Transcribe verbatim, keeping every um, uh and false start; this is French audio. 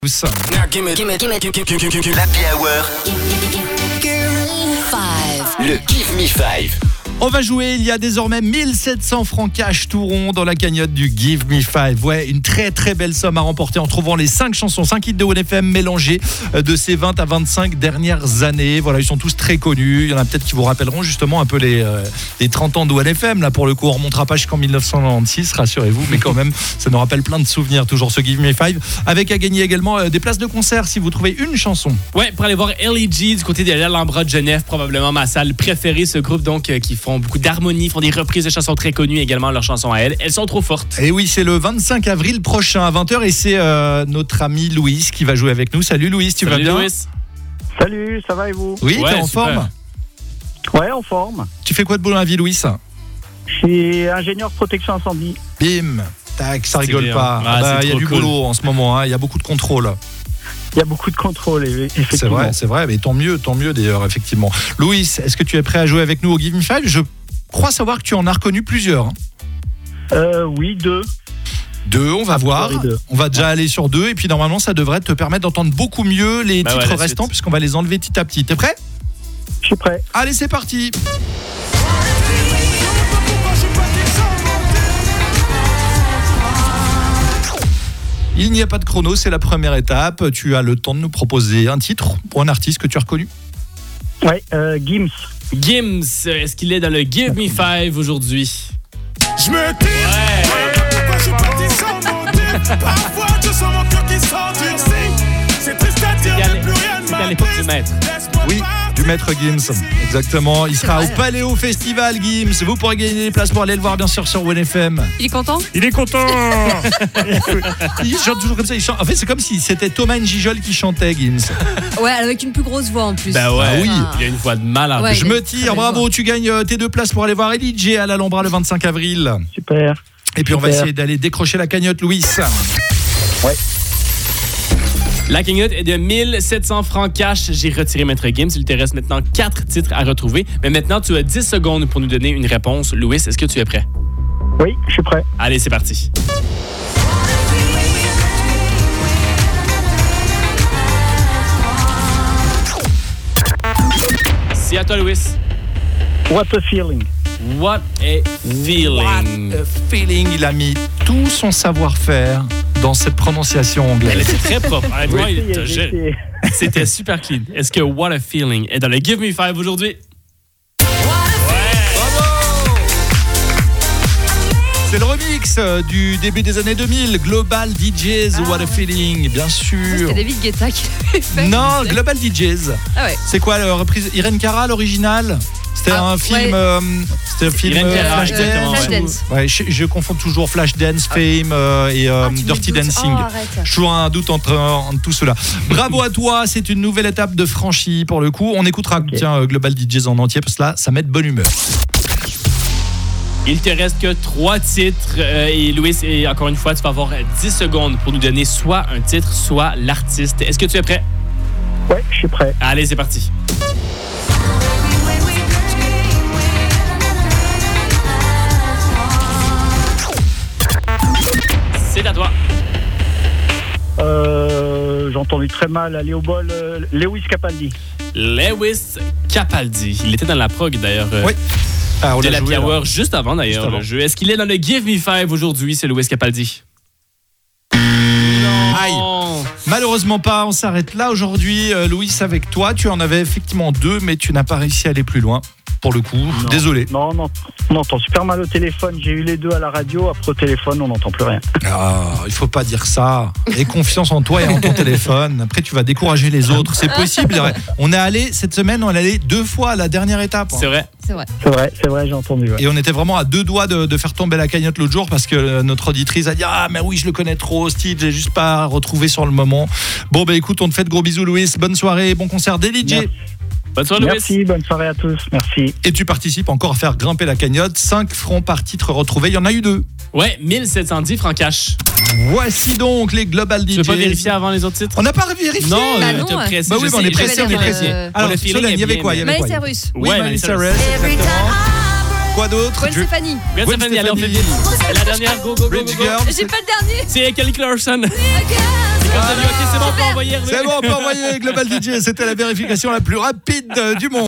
L'Happy Hour. Le Give Me Five. On va jouer, il y a désormais mille sept cents francs cash tout rond dans la cagnotte du Give Me Five. Ouais, une très très belle somme à remporter en trouvant les cinq chansons, cinq hits de O N F M mélangés de ces vingt à vingt-cinq dernières années. Voilà, ils sont tous très connus. Il y en a peut-être qui vous rappelleront justement un peu les, euh, les trente ans d'O N F M. Là, pour le coup, on remontera pas jusqu'en dix-neuf cent quatre-vingt-seize, rassurez-vous, mais quand même, ça nous rappelle plein de souvenirs, toujours ce Give Me Five. Avec à gagner également euh, des places de concert si vous trouvez une chanson. Ouais, pour aller voir L E G du côté de l'Alhambra de Genève, probablement ma salle préférée. Ce groupe, donc, euh, qui font beaucoup d'harmonie, font des reprises de chansons très connues, également leurs chansons à elles. Elles sont trop fortes. Et oui, c'est le vingt-cinq avril prochain à vingt heures et c'est euh, notre ami Louis qui va jouer avec nous. Salut Louis, tu Salut vas bien? Louis. Salut, ça va et vous? Oui, Ouais, t'es en super. forme? Ouais, en forme. Tu fais quoi de beau dans la vie, Louis? Je suis ingénieur de protection incendie. Bim, tac, ça C'est rigole bien. pas. Ah, Ah bah, c'est il y a trop du cool. boulot en ce moment, hein. Il y a beaucoup de contrôle. Il y a beaucoup de contrôle, effectivement. C'est vrai, c'est vrai, mais tant mieux, tant mieux d'ailleurs, effectivement. Louis, est-ce que tu es prêt à jouer avec nous au Give Me Five? Je crois savoir que tu en as reconnu plusieurs. hein. Euh, oui, deux. Deux, on va voir. priori deux. On va déjà aller sur deux et puis normalement ça devrait te permettre d'entendre beaucoup mieux les Bah ouais, titres la restants suite. puisqu'on va les enlever petit à petit. T'es prêt? Je suis prêt. Allez, c'est parti. Il n'y a pas de chrono, c'est la première étape. Tu as le temps de nous proposer un titre ou un artiste que tu as reconnu. Ouais, euh, Gims. Gims, est-ce qu'il est dans le Give Me Five aujourd'hui? Je me dis, pourquoi je suis parti sans motif? Parfois je sens mon cœur qui s'endurcit. C'est triste à dire, C'était à mais plus l'é- rien ne c'était à l'époque du m'attriste. maître. Laisse-moi Oui, partir. du maître Gims. Exactement. Il sera au Paléo Festival, Gims. Vous pourrez gagner des places pour aller le voir, bien sûr, sur O N F M. Il est content? Il est content. Il chante toujours comme ça. Il chante. En fait, c'est comme si c'était Thomas Njijol qui chantait, Gims. Ouais, avec une plus grosse voix en plus. Bah ouais, Ah oui. il y a une voix de malade. Ouais. Je il me est tire, très belle bravo, voix. tu gagnes euh, tes deux places pour aller voir L E G à l'Alhambra le vingt-cinq avril. Super. Et puis on va Super. essayer d'aller décrocher la cagnotte, Louis. La cagnotte est de mille sept cents francs cash. J'ai retiré Maître Gims. Il te reste maintenant quatre titres à retrouver. Mais maintenant, tu as dix secondes pour nous donner une réponse. Louis, est-ce que tu es prêt? Oui, je suis prêt. Allez, c'est parti. C'est à toi, Louis. What a feeling. What a feeling. What a feeling. Il a mis tout son savoir-faire dans cette prononciation Elle anglaise. était très propre. Honnêtement, J'ai il- essayé, j'ai je- essayé. C'était super clean. Est-ce que What a feeling est dans le Give Me Five aujourd'hui? C'est le remix euh, du début des années deux mille. Global D Js, Ah. What a feeling, bien sûr. C'était David Guetta qui l'avait fait. Non, Global D Js. Ah ouais. C'est quoi la reprise? Irene Cara, l'original? C'était Ah, un film. ouais. euh, c'était un film Irene euh, Cara, Flashdance. exactement, ouais. ou- Flashdance. Ouais, je, je confonds toujours Flashdance, Fame euh, et euh, Ah, tu me Dirty doutes. Dancing. Oh, arrête. Je suis toujours un doute entre, entre tout cela. Bravo à toi, c'est une nouvelle étape de franchie pour le coup. On écoutera tiens, euh, Global D Js en entier parce que là, ça met de bonne humeur. Il te reste que trois titres. euh, et Louis, et encore une fois, tu vas avoir dix secondes pour nous donner soit un titre, soit l'artiste. Est-ce que tu es prêt? Ouais, je suis prêt. Allez, c'est parti. C'est à toi. Euh, j'ai entendu très mal à Léo Ball, euh, Lewis Capaldi. Lewis Capaldi. Il était dans la prog d'ailleurs. euh, Oui. Ah, on de l'a la joué, là. Hour juste avant d'ailleurs Juste avant. le jeu. Est-ce qu'il est dans le Give Me Five aujourd'hui, c'est Lewis Capaldi? Aïe. Non. Malheureusement pas, on s'arrête là aujourd'hui. Euh, Louis, avec toi, tu en avais effectivement deux, mais tu n'as pas réussi à aller plus loin. Pour le coup, Non. désolé. Non, non, on entend super mal au téléphone. J'ai eu les deux à la radio. Après, au téléphone, on n'entend plus rien. Ah, il faut pas dire ça. Aie confiance en toi et en ton téléphone. Après, tu vas décourager les autres. C'est possible. On est allé cette semaine, on est allé deux fois à la dernière étape. C'est vrai. C'est vrai. C'est vrai, c'est vrai, j'ai entendu. Ouais. Et on était vraiment à deux doigts de, de faire tomber la cagnotte l'autre jour parce que euh, notre auditrice a dit ah mais oui je le connais trop Steve, j'ai juste pas retrouvé sur le moment. Bon bah écoute, on te fait de gros bisous Louis, bonne soirée, bon concert des D J. Merci. Bonne soirée, Louis. Merci, bonne soirée à tous. Merci. Et tu participes encore à faire grimper la cagnotte, cinq francs par titre retrouvé, il y en a eu deux. Ouais, mille sept cent dix francs cash. Voici donc les Global D Js. Tu veux pas vérifier avant les autres titres? On n'a pas vérifié. Non, Bah euh, non, t'as ouais. pressé. Bah oui, je mais on sais, est je pressé, sais on est que- pressé. Euh, Alors, le feeling Solène, est il y avait bien, quoi, il y avait mais- quoi, Miley il y avait- Cyrus. Oui, Ouais, Miley Miley Cyrus, Cyrus. exactement. Quoi d'autre? Gwen Je- Stefani. Gwen Gwen Stefani, allez, on fait Stefani. vite. Et la dernière, go, go, go, Rich go, go. Girl. J'ai pas le dernier. C'est Kelly Clarkson. C'est comme ça, dit, ok, c'est bon, on peut envoyer. Hervé. C'est bon, on peut envoyer Global D J. C'était la vérification la plus rapide euh, du monde.